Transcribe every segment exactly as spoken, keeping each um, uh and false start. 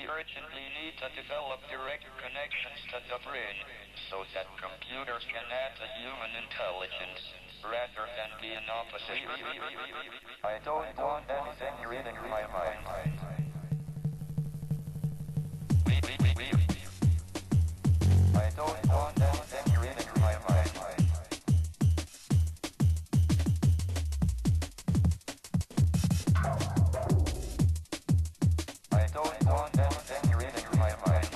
urgently need to develop direct connections to the brain so that computers can add a human intelligence rather than be an opposite. I don't want anything reading my mind. I don't want anything reading my mind. I don't want anything reading my mind.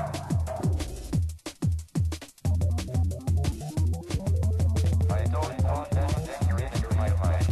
I don't want anything reading my mind.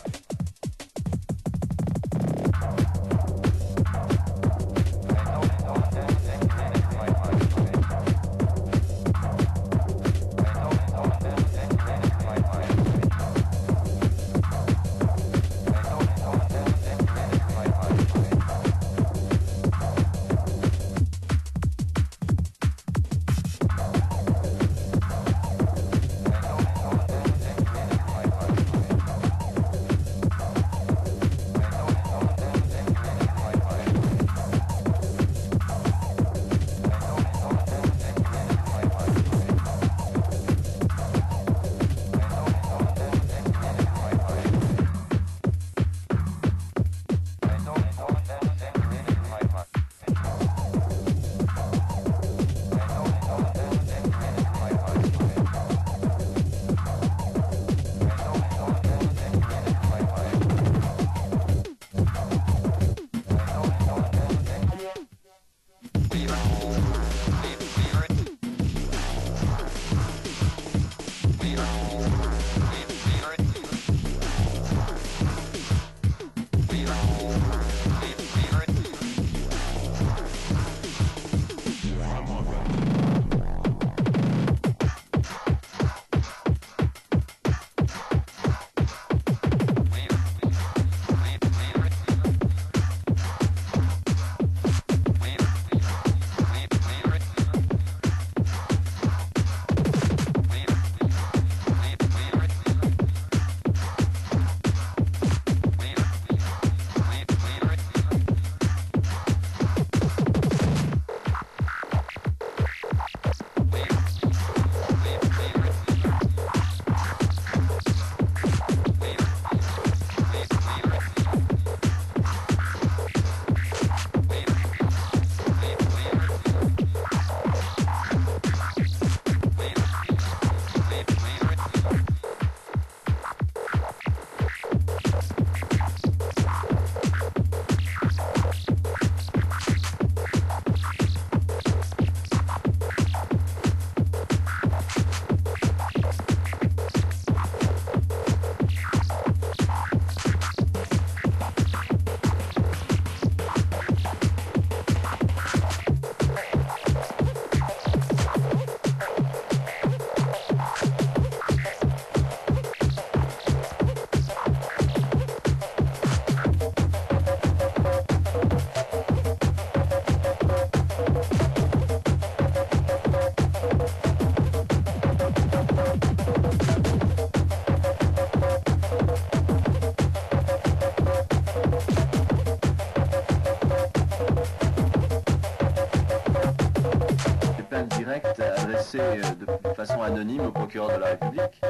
De façon anonyme au procureur de la République.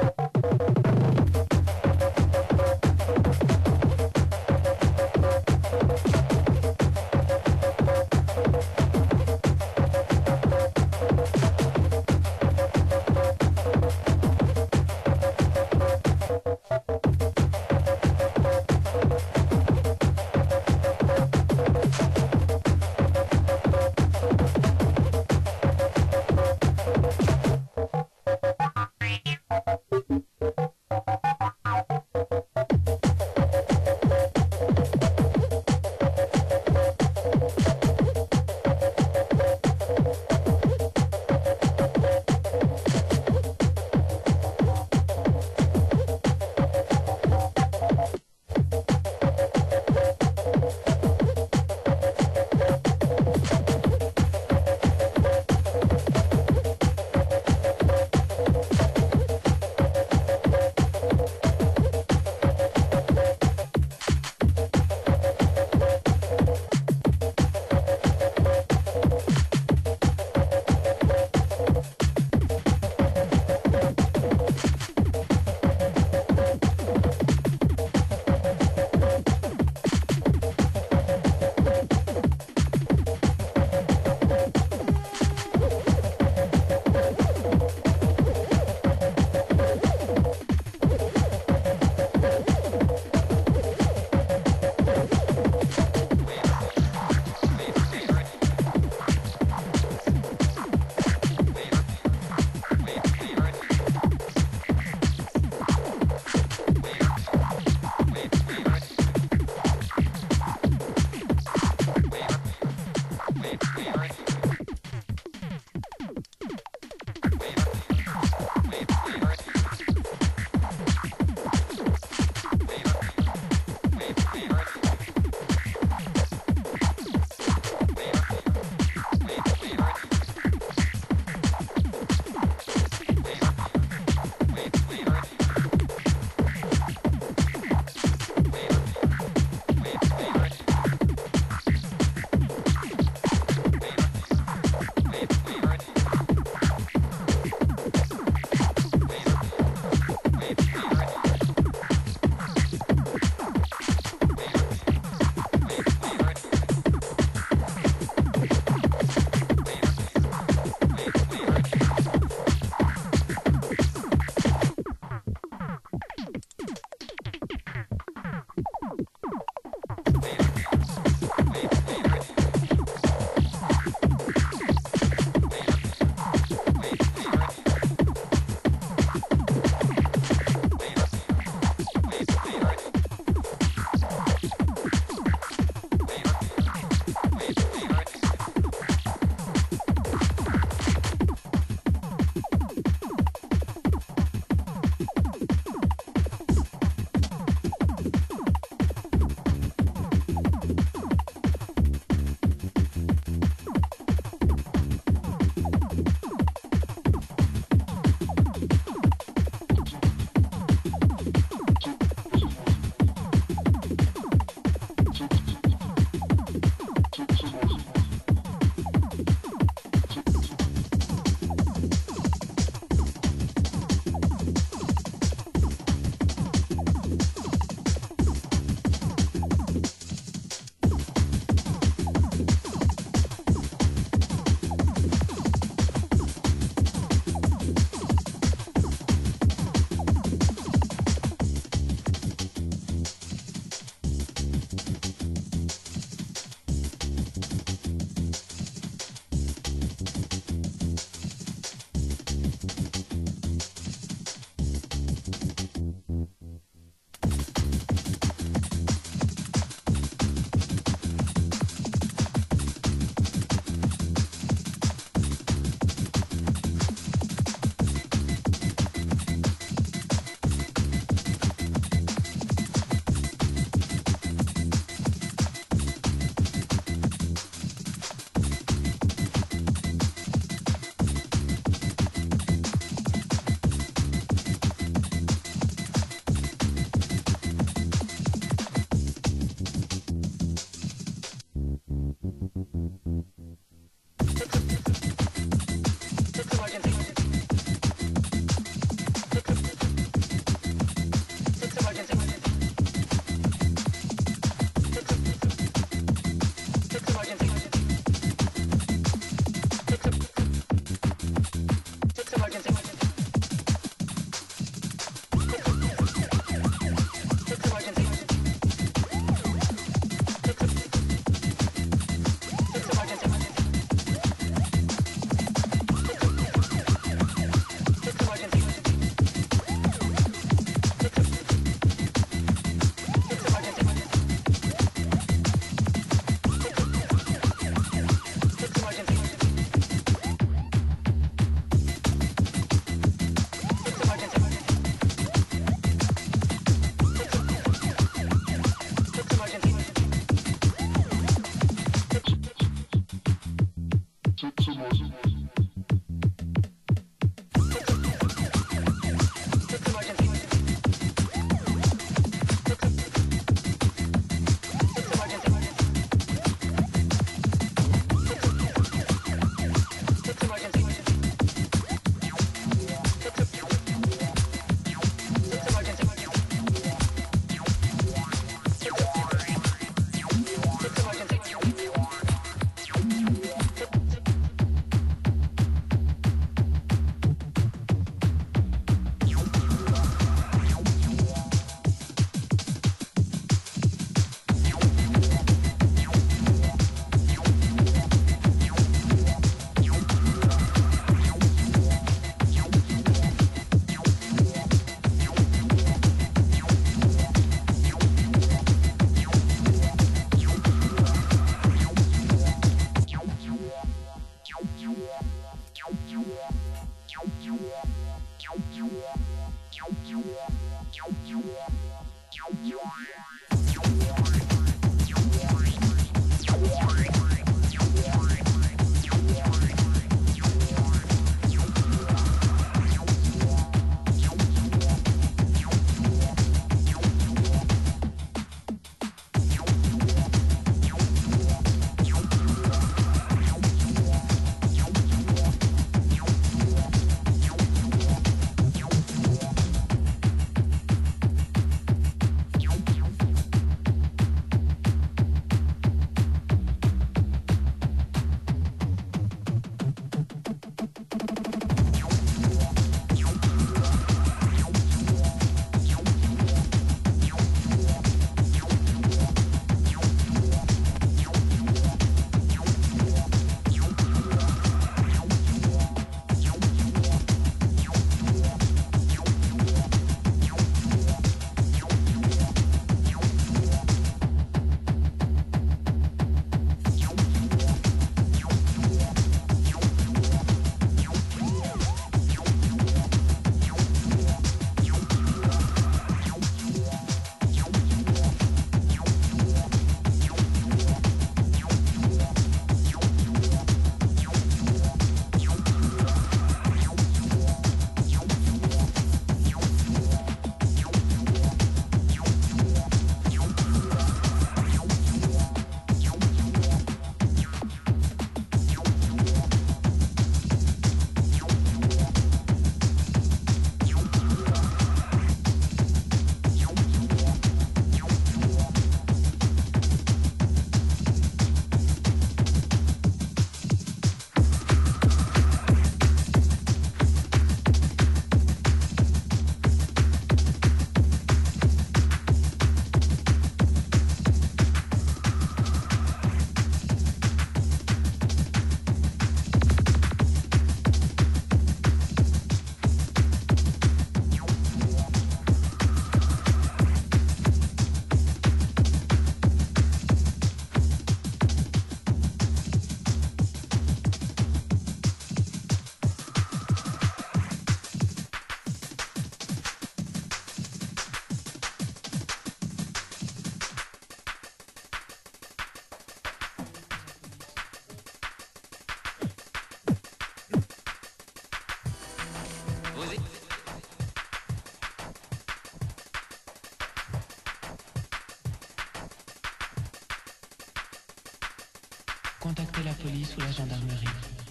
c'est la police ou la gendarmerie.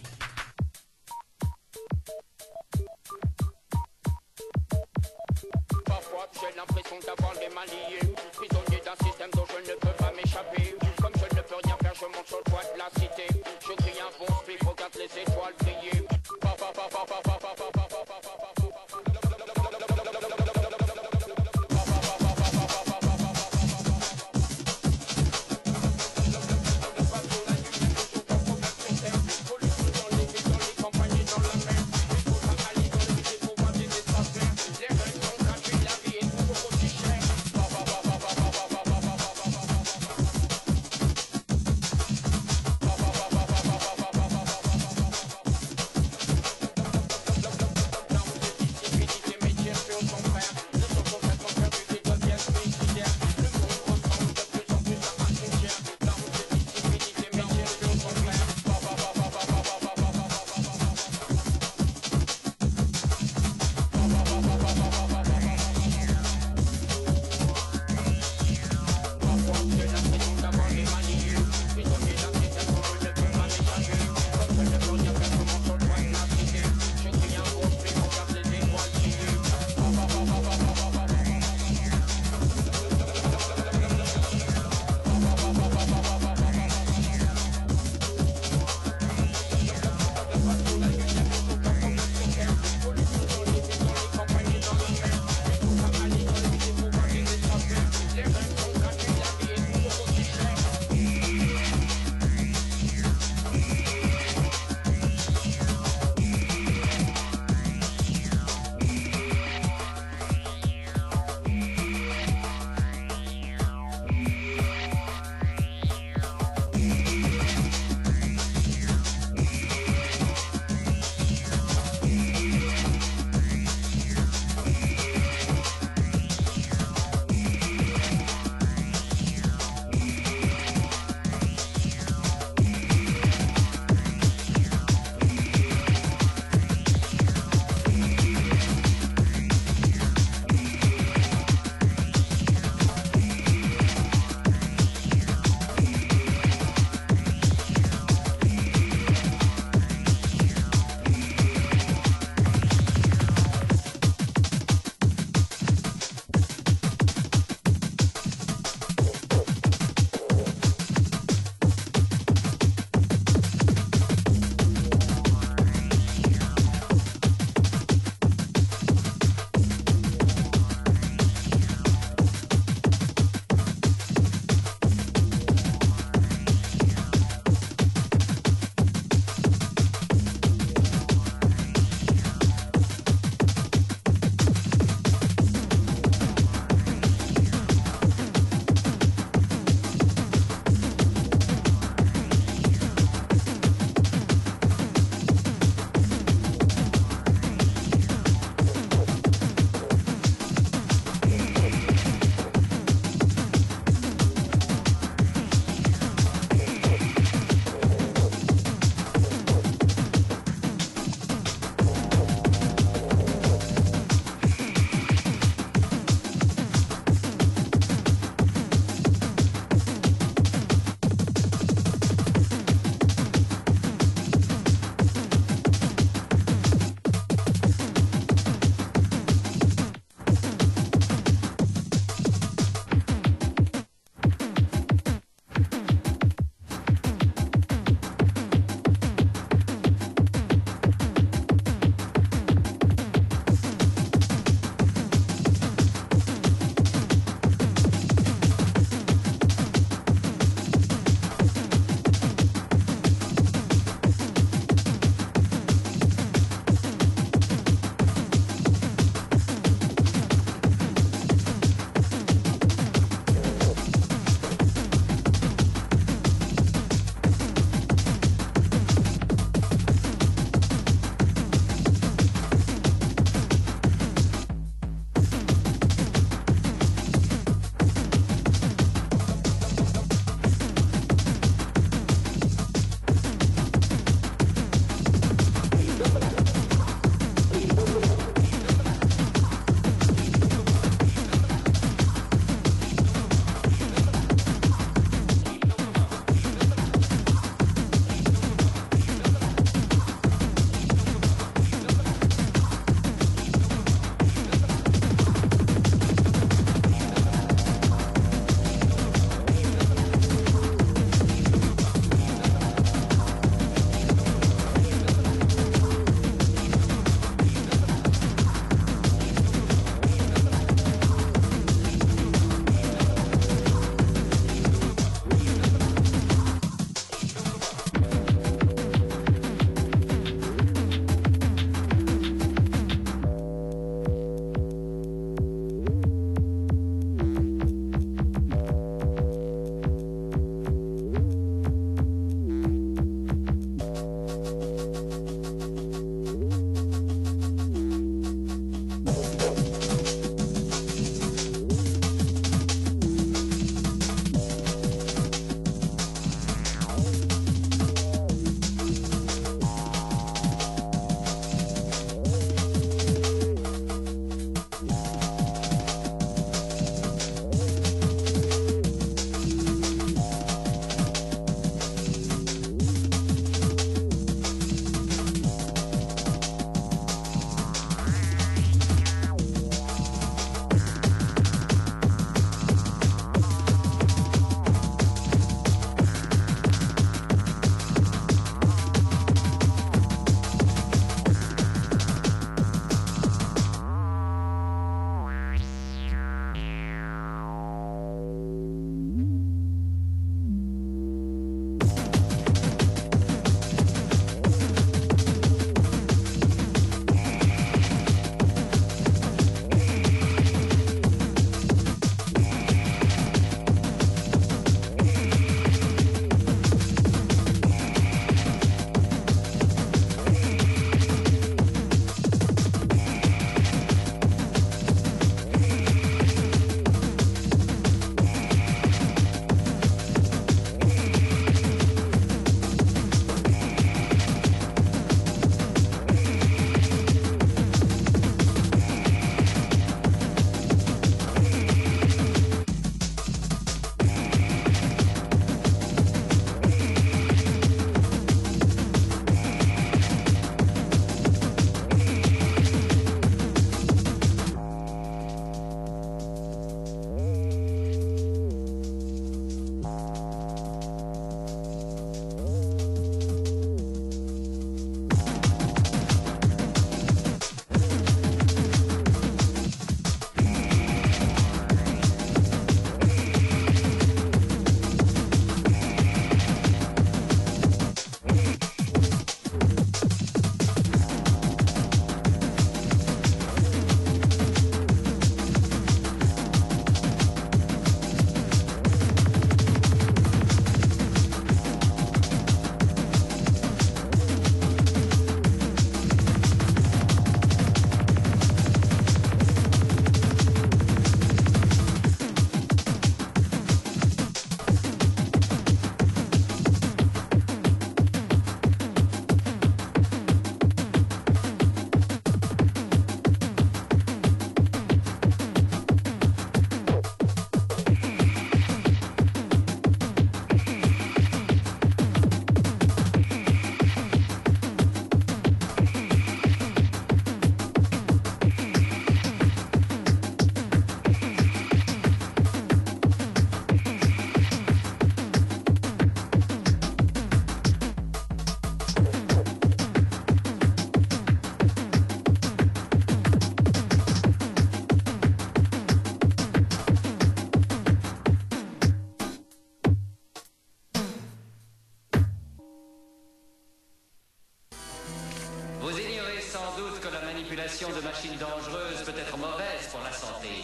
Parfois j'ai l'impression d'avoir les mains liées, prisonnier d'un système dont je ne peux pas m'échapper. Comme je ne peux rien faire, je monte sur le toit de la cité. Je crie un bon split, regarde les étoiles briller. Pa, pa, pa, pa, pa, pa, pa, pa, pa, pa, pa, pa, pa. l'utilisation de machines dangereuses peut être mauvaise pour la santé.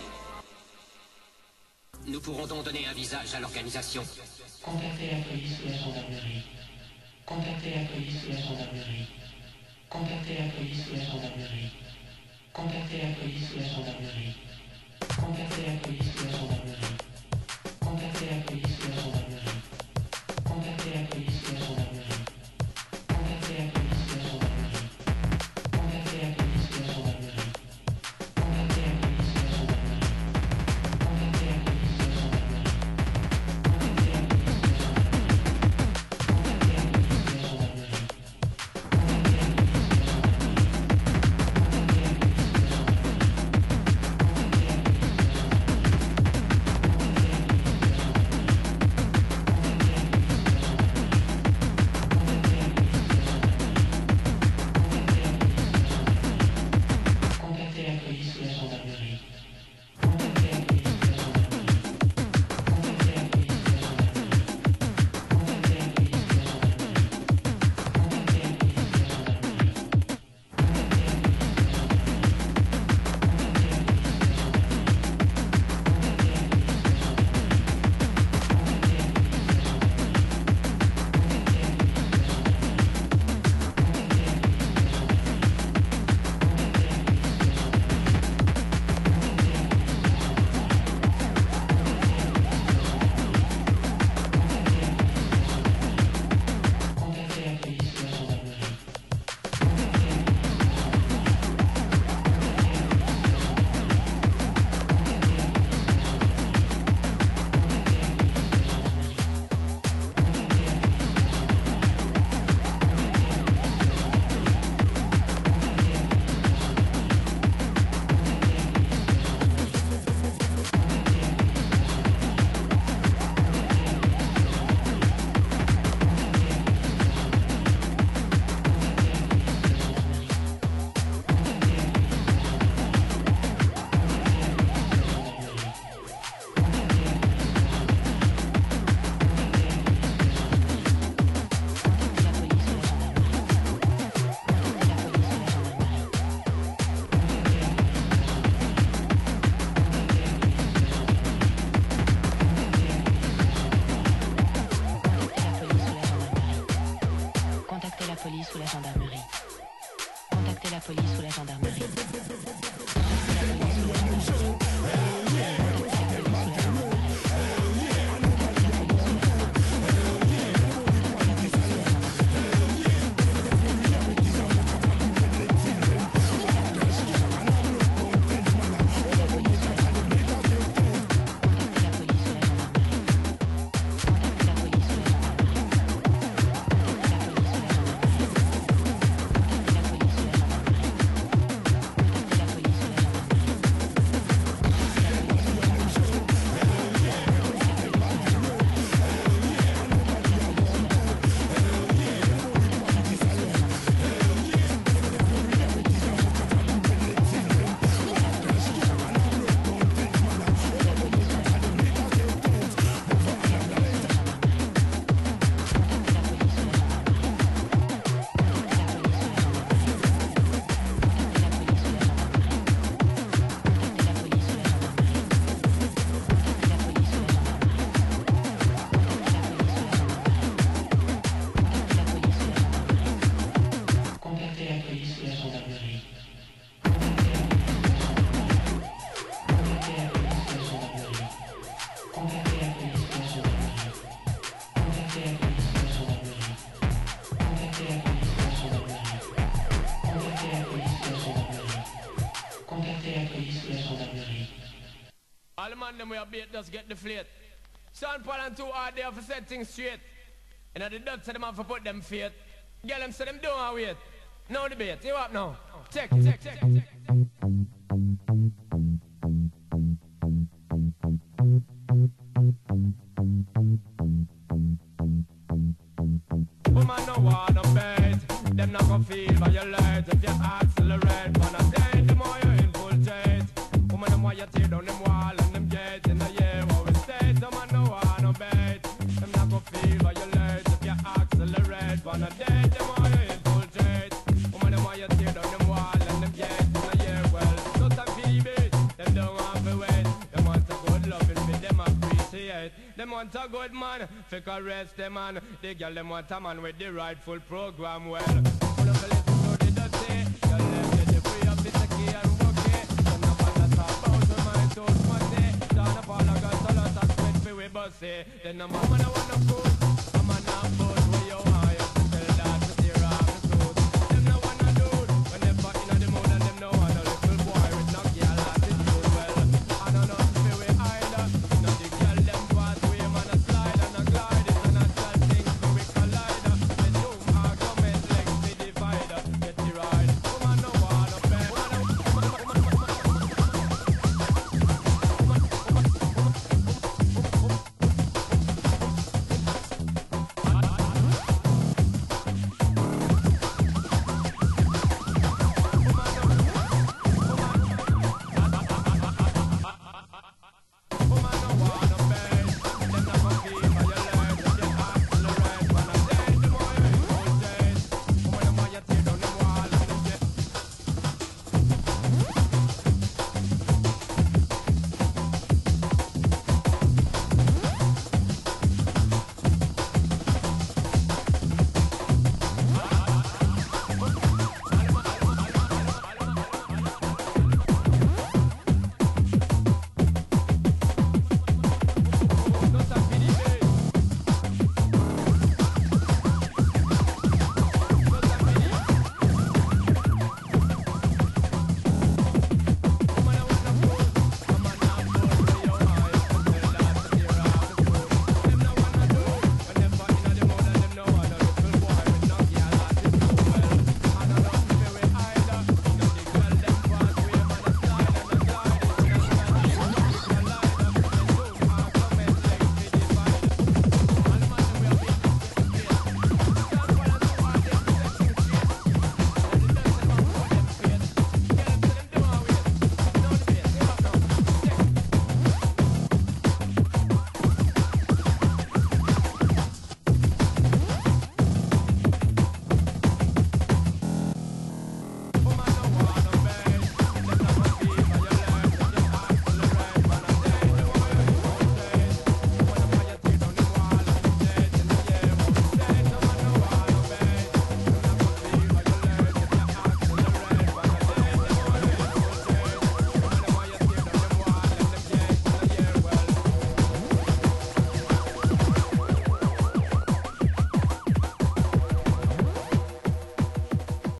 Nous pourrons donc donner un visage à l'organisation. Contactez la police ou la gendarmerie. Contactez la police ou la gendarmerie. Contactez la police ou la gendarmerie. Contactez la police ou la gendarmerie. Contactez la police ou la gendarmerie. Contactez la police ou la gendarmerie. Contactez la police ou la gendarmerie. Contactez la police ou la gendarmerie. Contactez la police ou la gendarmerie. Contactez la police ou la gendarmerie. Contactez la police ou la gendarmerie. Contactez la police ou la gendarmerie. Contactez la police ou la gendarmerie. All the man them we are bait just get deflate. Sean Paul and two hard there for set things straight. And at the dot to them have to put them feet. Get them so them don't wait. No debate. You up now? Check, check, check, check. Woman no wanna bait. Them not gonna feel violate. If you accelerate, wanna date, the more you infiltrate. Woman them want you tear down them wall and them gate. In the year what we say, the man no wanna bait. Them not gonna feel violate. If you accelerate, wanna date, the more you infiltrate. Woman them want you tear down them wall and them gate. In the want a good man, fi caress them man. The girl them want a man with the rightful program. Well, wanna listen to the dirty, girl them get the free of the seki and bouquet. Them no wanna talk about the mind so smutty. Down the fall I got a lot of spit fi we bussy. Then the mama no wanna cook.